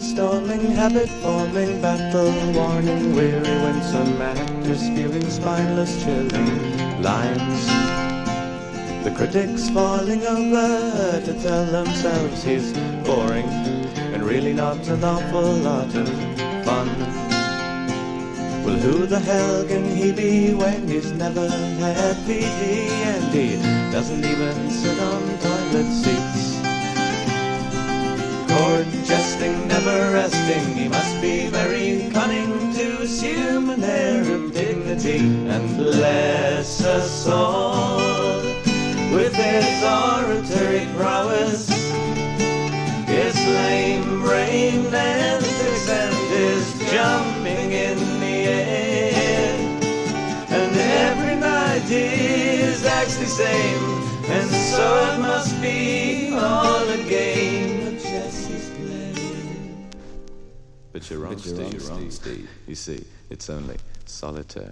storming, habit forming, battle warning, weary winsome actors spewing spineless chilling lines. The critics falling over to tell themselves he's boring and really not an awful lot of fun. Well, who the hell can he be when he's never had PD and he doesn't even sit on toilet seats? Court jesting, never resting, he must be very cunning to assume an air of dignity. And bless us all with his oratory prowess, his lame brain antics and his jumping in the air. And every night his act's the same, and so it must be all a game that Jesse's playing. But you're wrong, Steve. You see, it's only solitaire.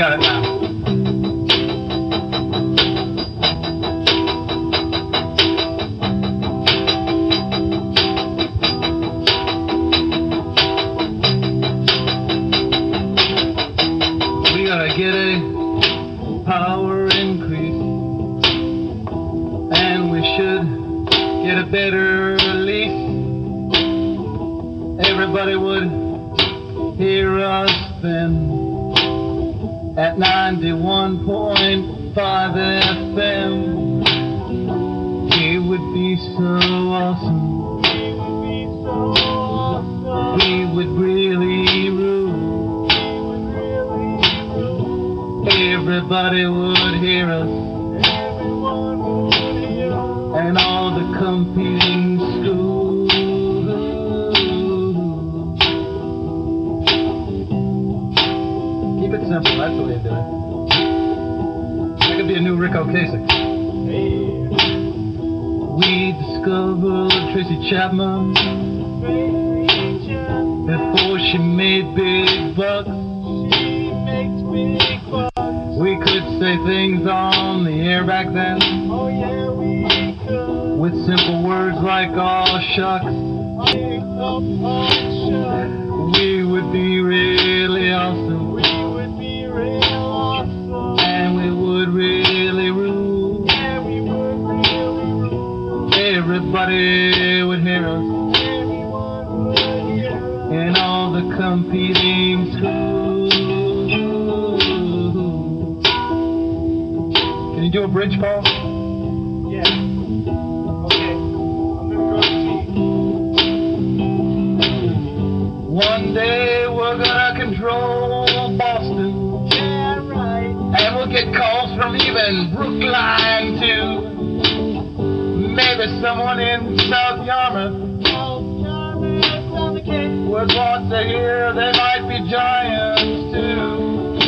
got it now. We gotta get a power increase, and we should get a better lease. Everybody would hear us then at 91.5 FM. It would be so awesome. We would really rule. Everybody would hear us, and all the competing schools. Keep it simple, that's the way to do it. That could be a new Rick Ocasek. We discovered Tracy Chapman before she made big bucks. We could say things on the air back then. Oh yeah, we could. With simple words like "aw shucks." We would be really awesome. We would be real awesome. And we would really rule. Yeah, we would really rule. Everybody would hear us. Everyone would hear us. In all the competing schools. Can you do a bridge, Paul? Yeah. Okay. I'm gonna go see. One day we're gonna control Boston. Yeah, right. And we'll get calls from even Brookline too. Maybe someone in South Yarmouth would want to hear there might be giants too.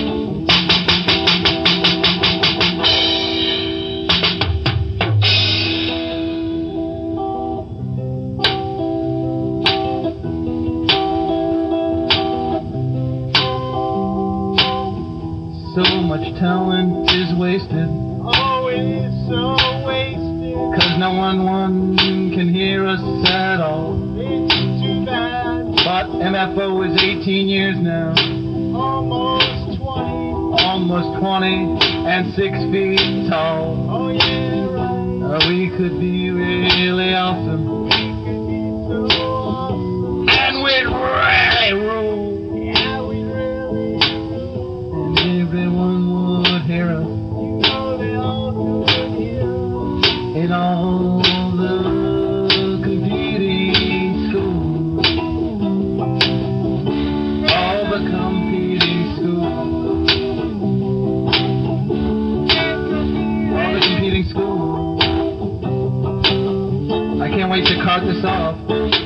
So much talent is wasted. Always so wasted. 'Cause no one can hear us at all. It's too bad. But MFO is 18 years now. Almost 20. Almost 20 and 6 feet tall. Oh yeah, right. We could be really awesome. We could be so awesome. And we'd really rule. Yeah, we really do. And everyone would hear us. You know they all would hear us. In all the competing schools. All the competing schools. All the competing schools. I can't wait to cart this off.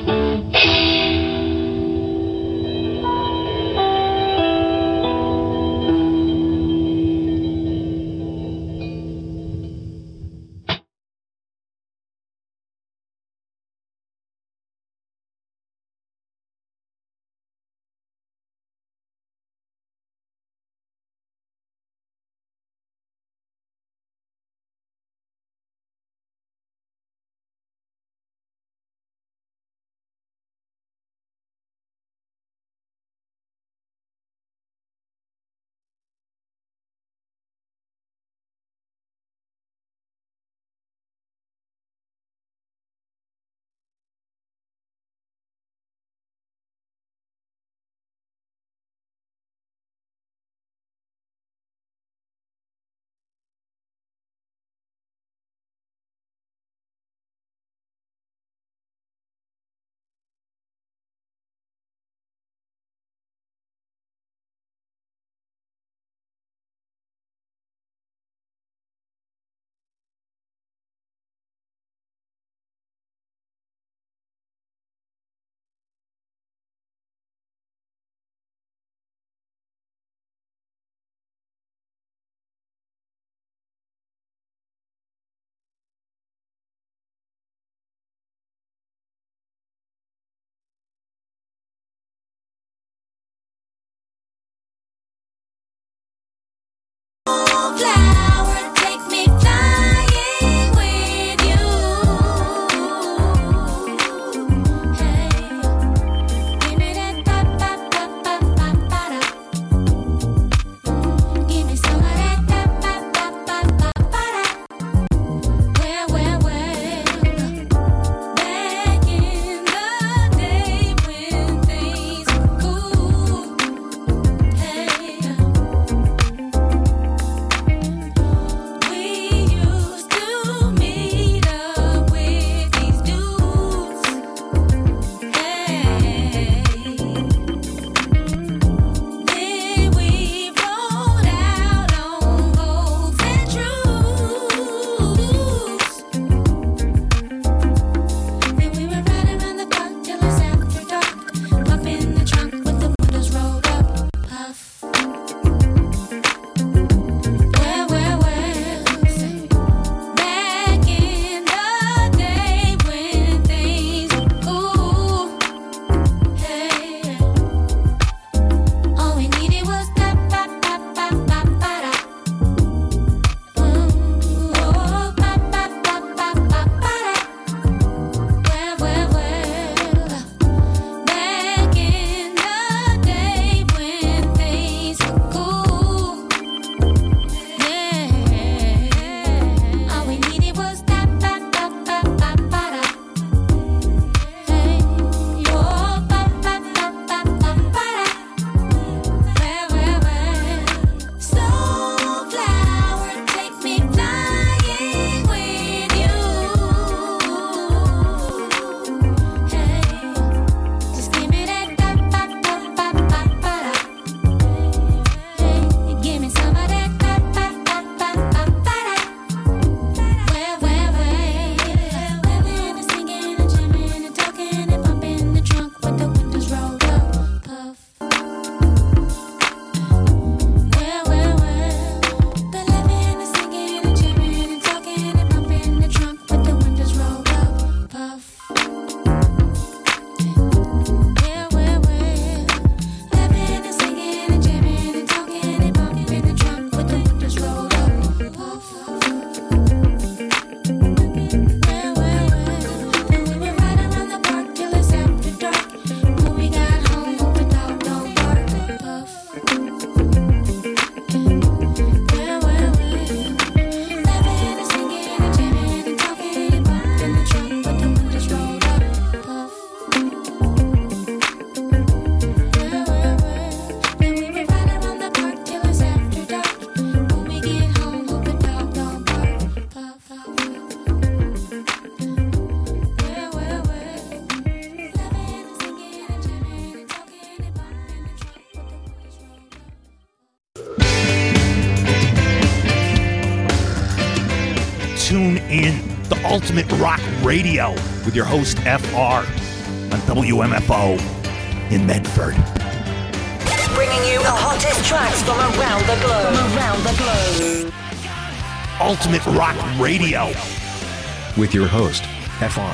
in the Ultimate Rock Radio with your host, FR, on WMFO in Medford. Bringing you the hottest tracks from around the globe. Ultimate Rock Radio with your host, FR.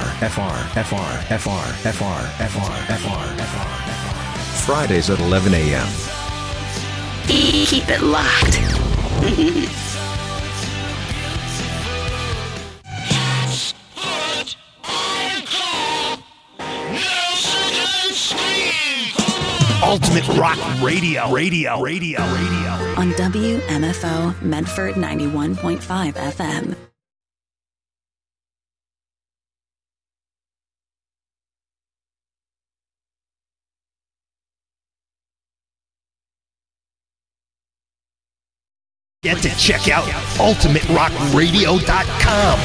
Fridays at 11 a.m. Keep it locked. Ultimate Rock Radio. On WMFO Medford 91.5 FM. Get to check out ultimaterockradio.com.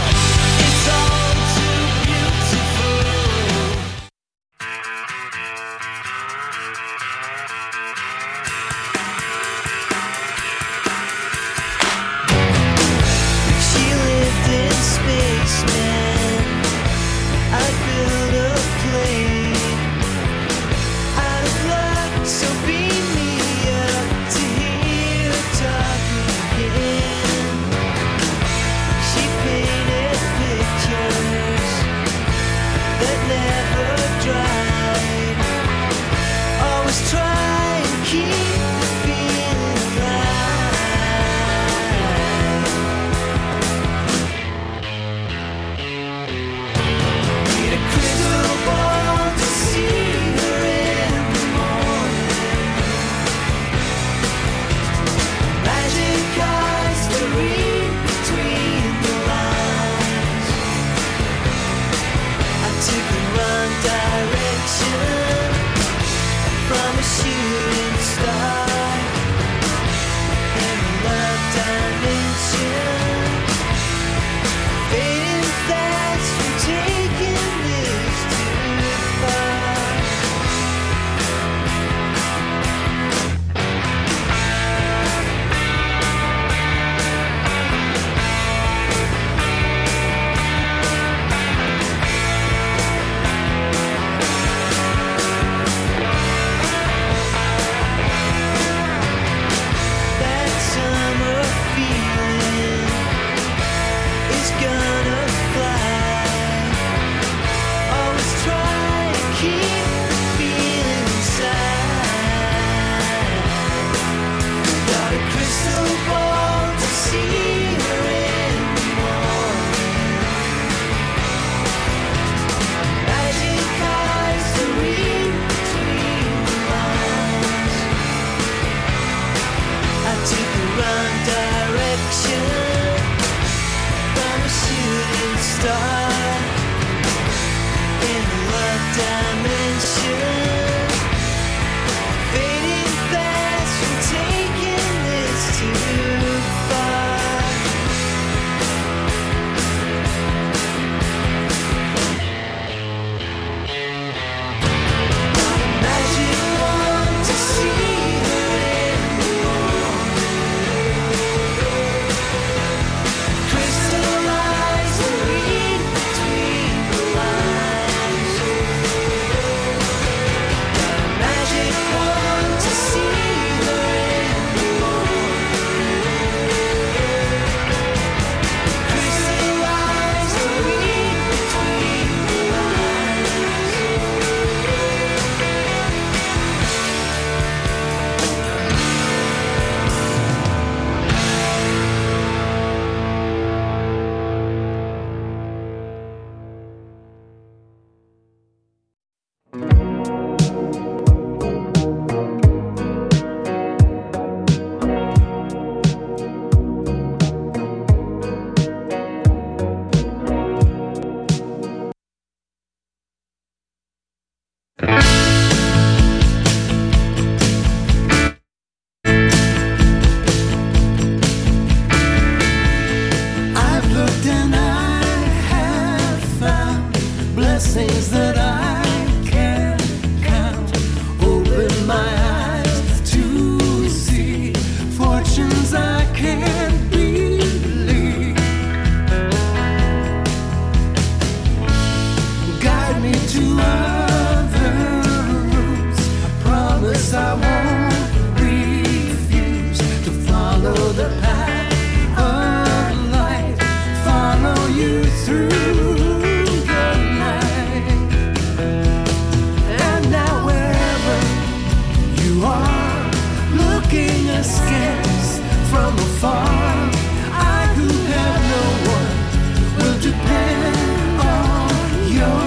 the path of light, follow you through the night. And now wherever you are, looking askance from afar, I who have no one will depend on your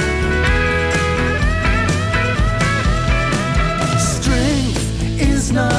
not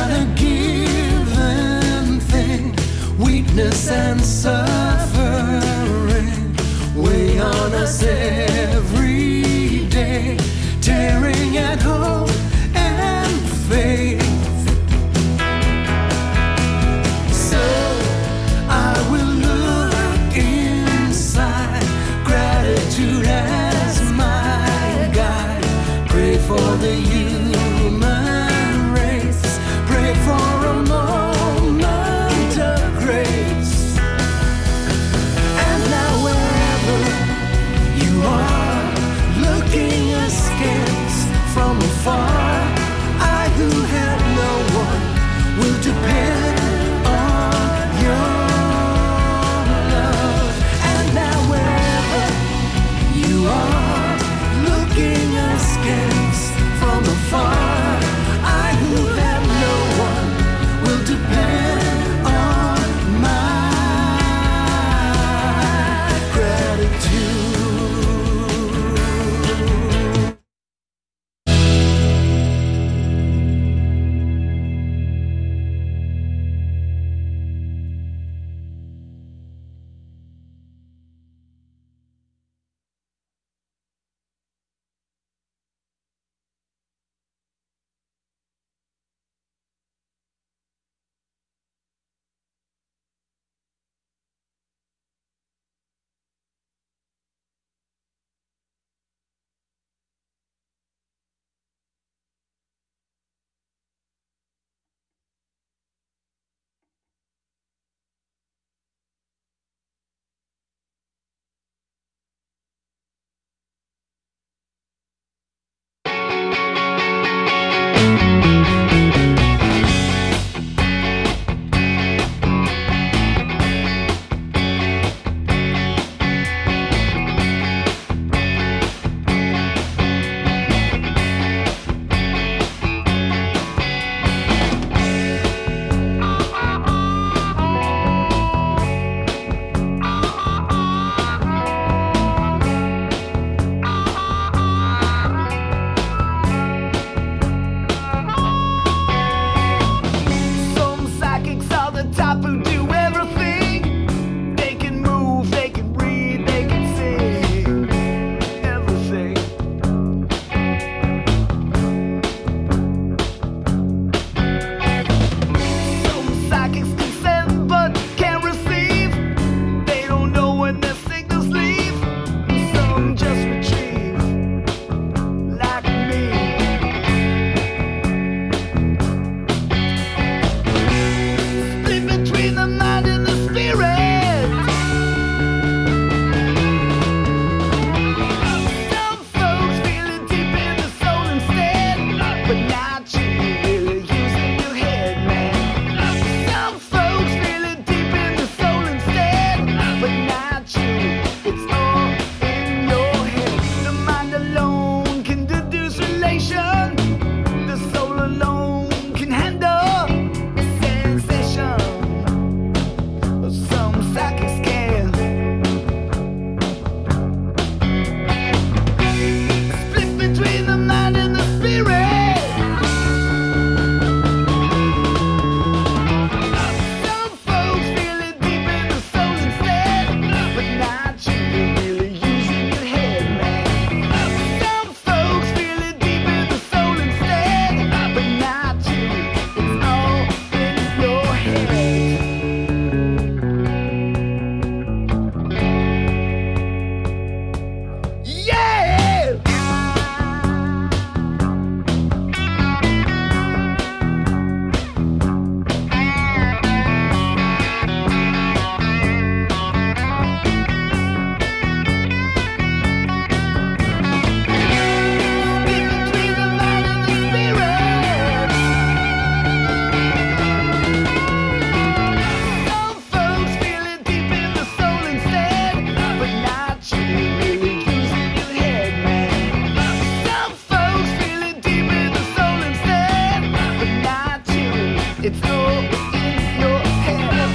It's all in your head.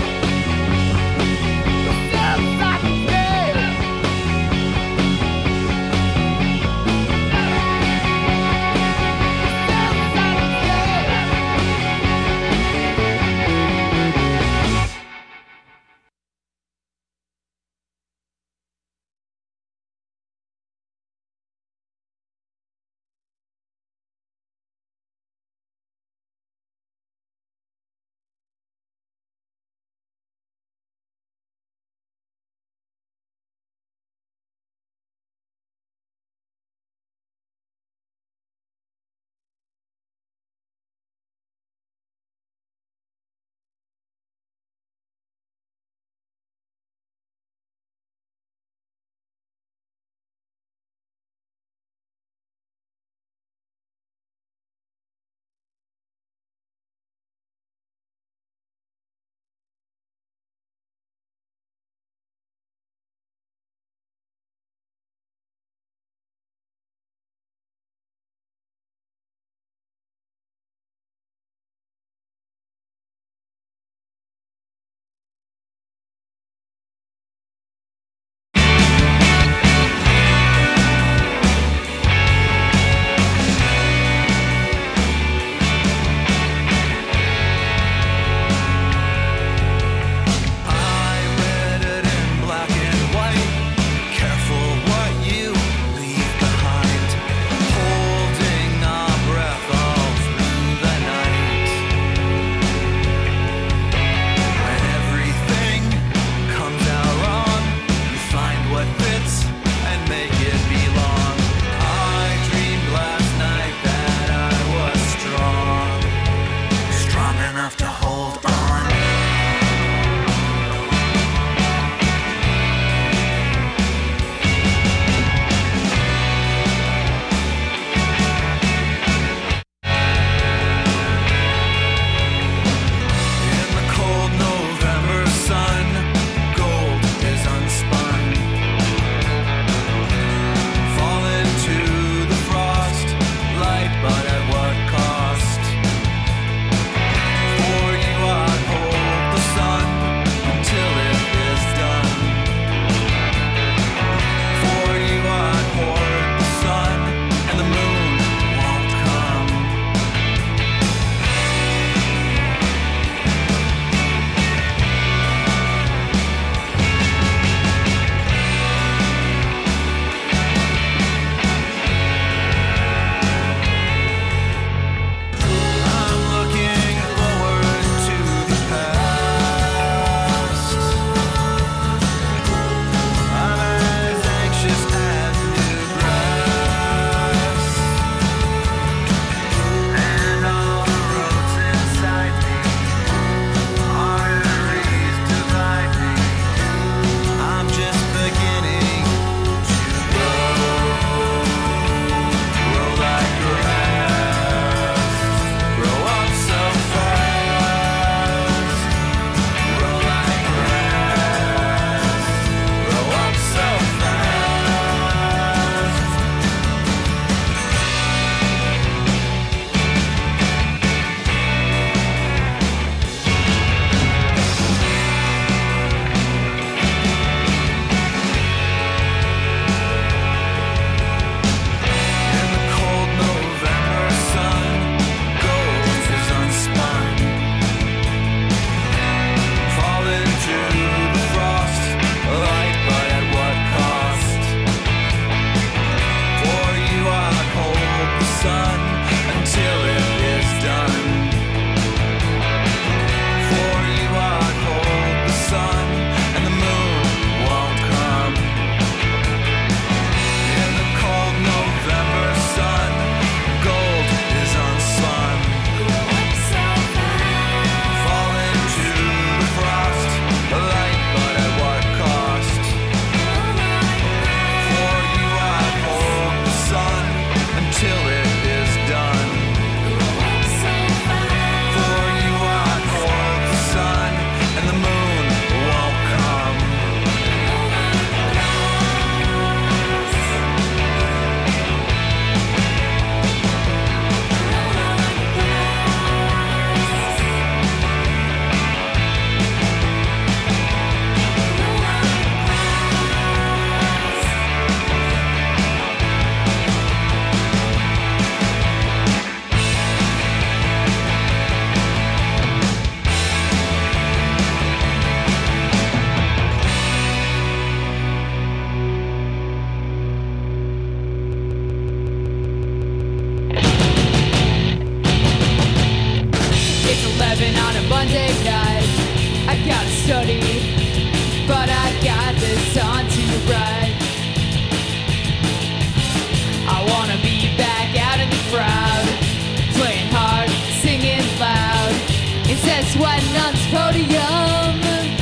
Self-satisfied. It's 11 on a Monday night. I gotta study, but I got this on to write. I wanna be back out in the crowd, playing hard, singing loud. It says sweating on this podium.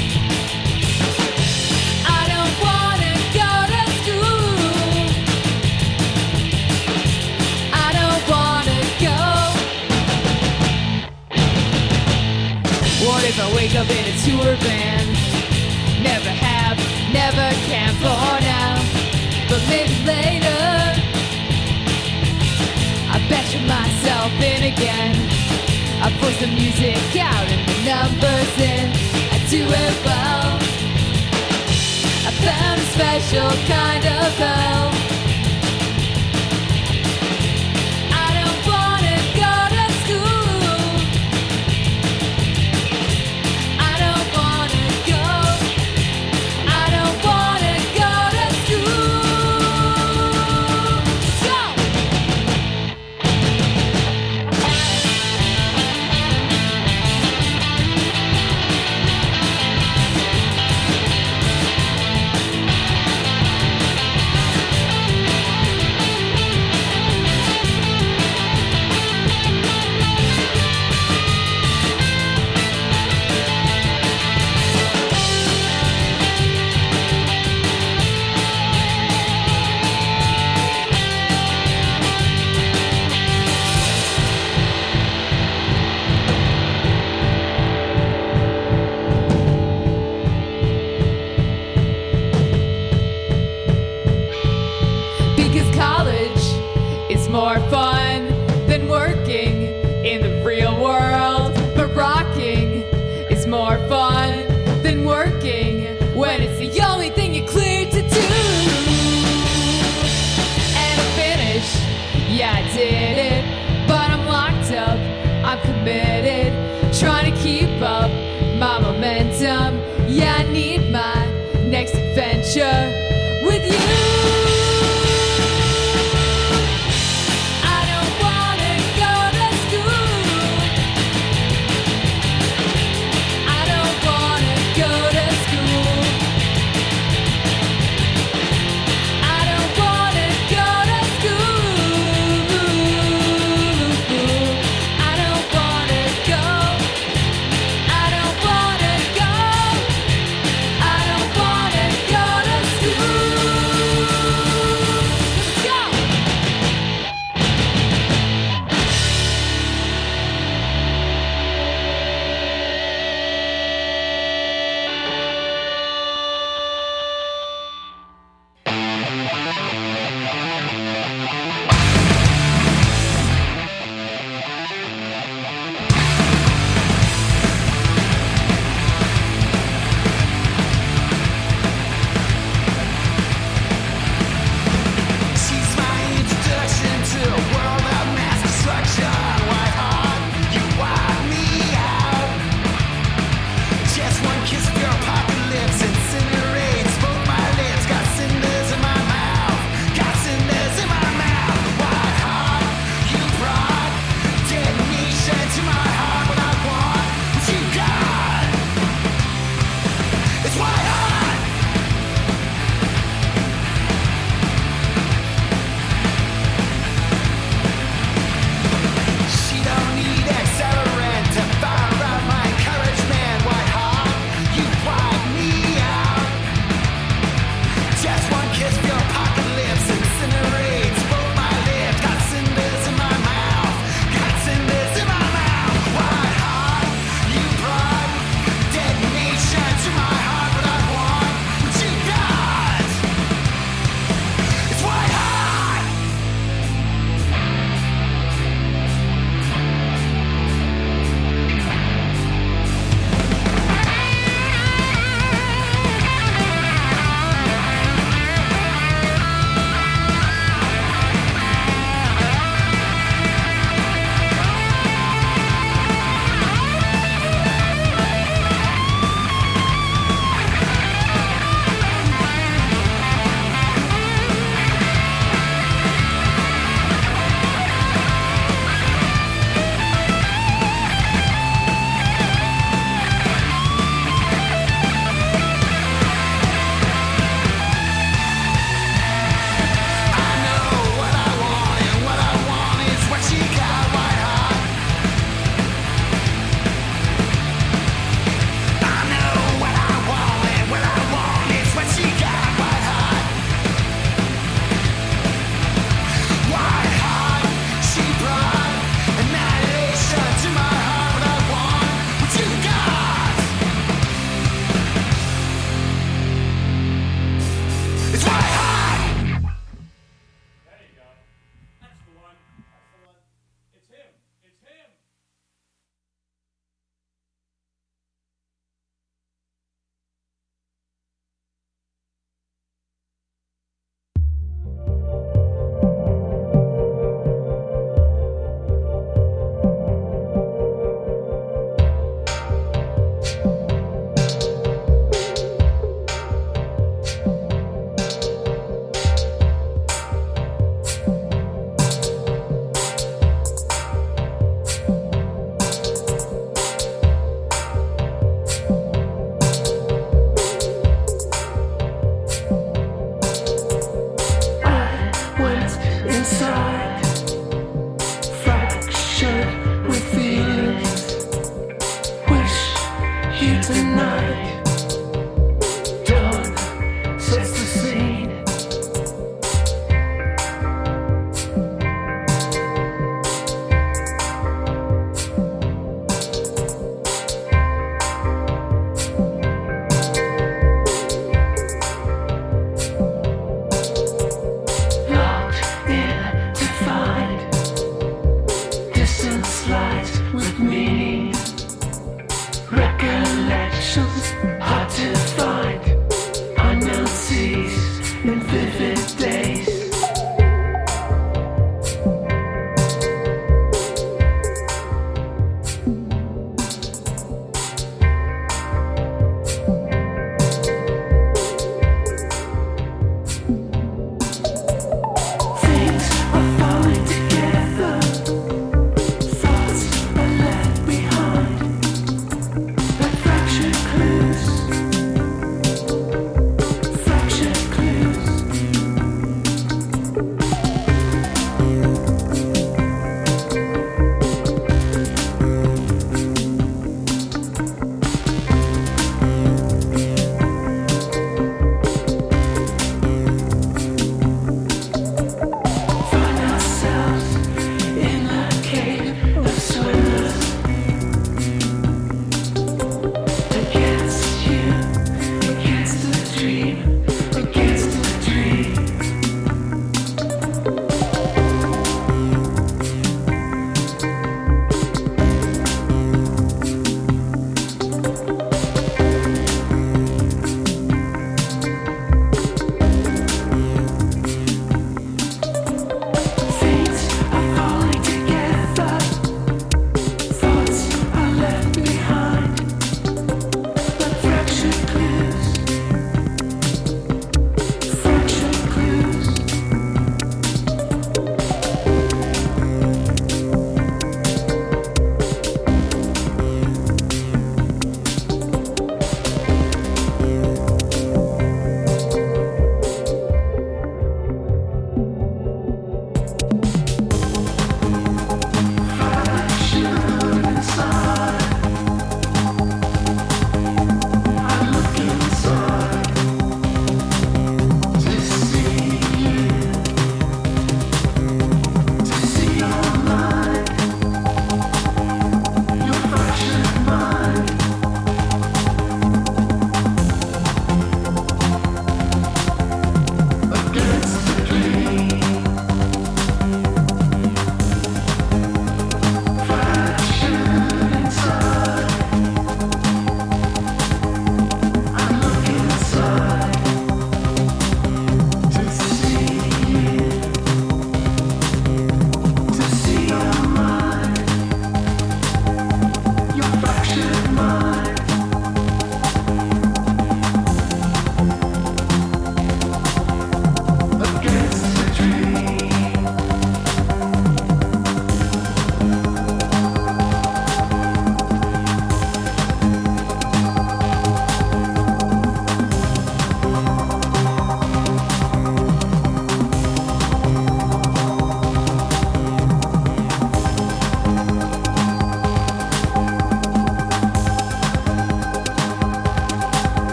I don't wanna go to school. I don't wanna go. What if I wake up in a tour band? Never have, never can for now, but maybe later I betcha myself in again. I push the music out and the numbers in. I do it well. I found a special kind of hell. I don't wanna go to school. I don't wanna go. I don't wanna go to school. Go! Because college is more fun than working in the real world. But rocking is more fun than working when it's the only thing you're cleared to do. And I finished, yeah I did it, but I'm locked up, I'm committed, trying to keep up my momentum. Yeah, I need my next adventure with you. I don't wanna go to school. I don't wanna go to school. I don't wanna go to school. I don't wanna go. I don't wanna go. I don't wanna go to school.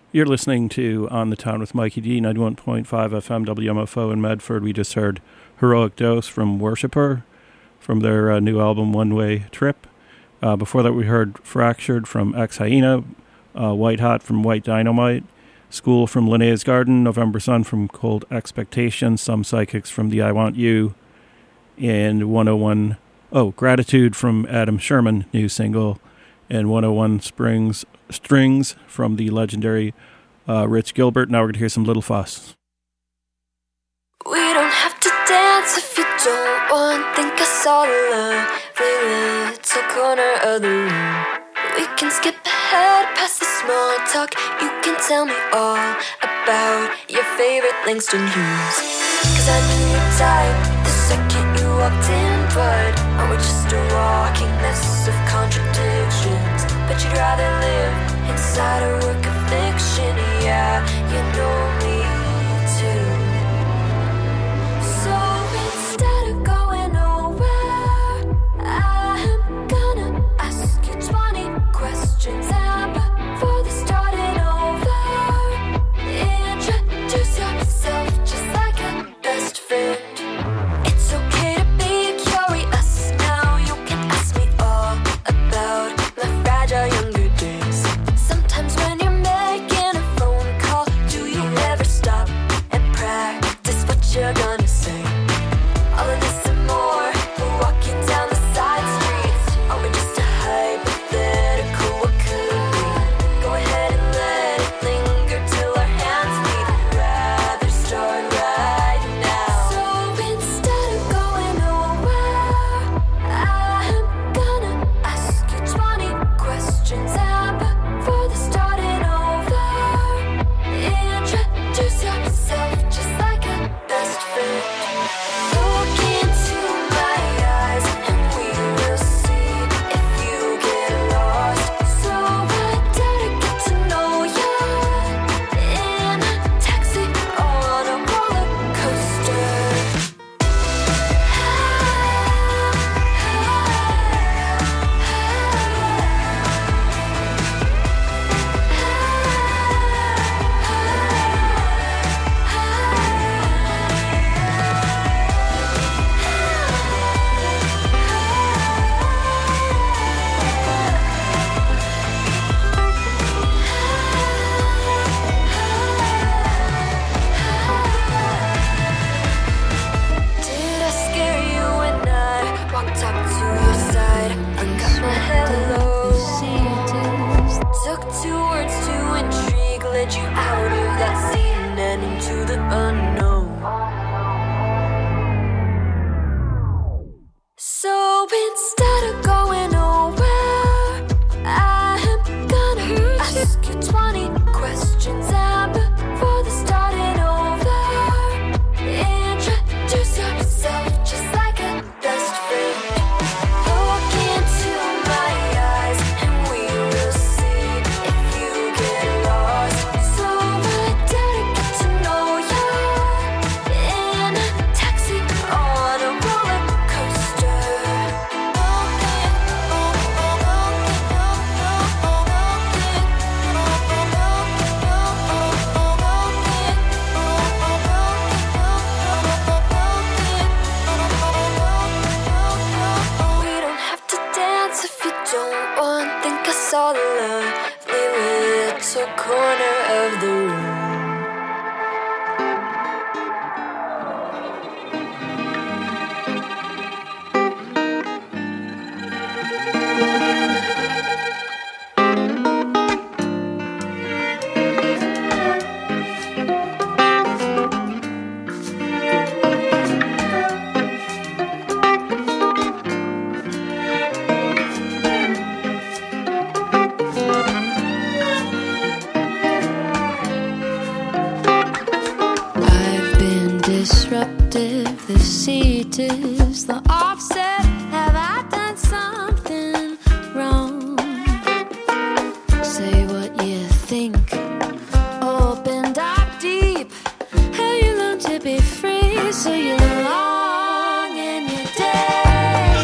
You're listening to On the Town with Mikey D, 91.5 FM WMFO in Medford. We just heard Heroic Dose from Worshipper from their new album One Way Trip. Before that we heard Fractured from Ex Hyena, White Hot from White Dynamite, School from Linnaeus Garden, November Sun from Cold Expectations, Some Psychics from the I Want You, and Gratitude from Adam Sherman, new single, and 101 Strings from the legendary Rich Gilbert. Now we're going to hear some Little Fuss. We don't have to dance if you don't want. Think I saw the lovely little corner of the room. We can skip ahead past the small talk. You can tell me all about your favorite Langston Hughes. Cause I knew your type the second you walked in. But are we just a walking mess of contradictions? But you'd rather live inside a work of fiction. Yeah, you know me too. So instead of going nowhere, I'm gonna ask you 20 questions. And before the starting over, introduce yourself just like a best friend. It's okay to be curious now. You can ask me all about my fragile younger days. Sometimes when you're making a phone call, do you ever stop and practice what you're gonna say? All of this and more, we're walking down the side streets. Are we just a hypothetical? What could be? Go ahead and let it linger till our hands meet. I'd rather start right now. So instead of going nowhere, I'm gonna ask you 20 questions. And before the starting over, introduce yourself just like a best friend. Look into my eyes and we will see if you get lost. So I dare to get to know you in a taxi on a roller coaster. Did I scare you when I walked up to your side? Forgot my hello. Took 2 words to intrigue, led you out of that scene and into the unknown. So instead of going nowhere, I'm gonna ask you 20 questions. And before the starting over, introduce yourself just like a best friend. Look into my eyes and we will see if you get lost. So I dare to get to know you in a taxi on a roller coaster. We don't have to dance if you don't want. Think I saw the lovely little corner of the room. I've been disruptive. The seat is the offset. Have I done something wrong? Say what you think. Open, dive deep. How you learn to be free. So you long in your day.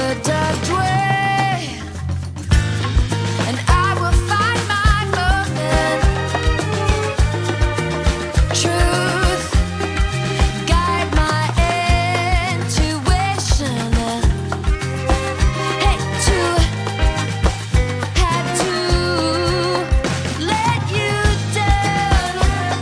the dark way, and I will find my moment. Truth guide my intuition. Hate to have to let you down.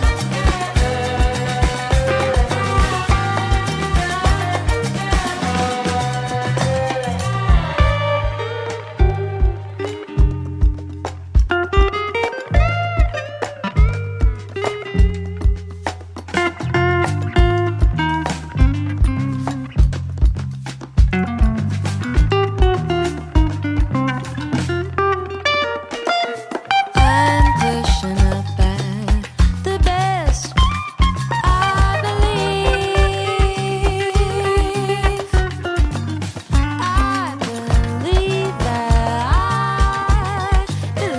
I'm pushing up at the best. I believe that I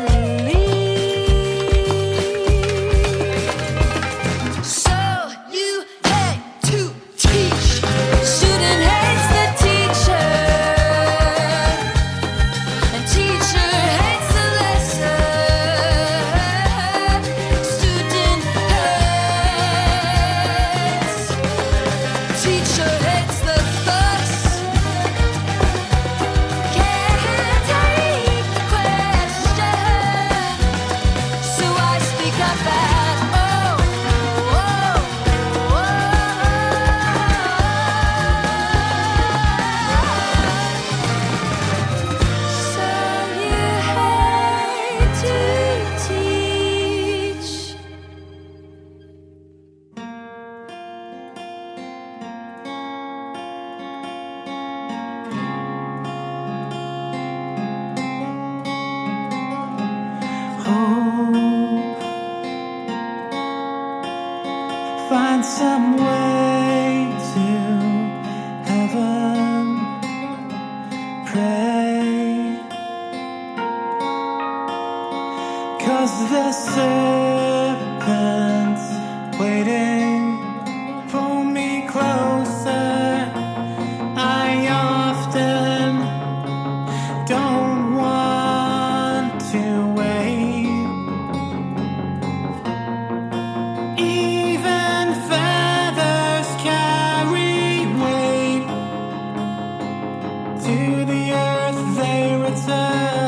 believe. So you hate to teach. Student hates the teacher, and teacher hates the lesson. Student hates, teacher hates the fuss. Can't take the question, so I speak up at So you hate to teach. Find some way to heaven. Pray, 'cause the serpent's waiting. Pull me closer. I often don't want to wait. Even feathers carry weight. To the earth they return.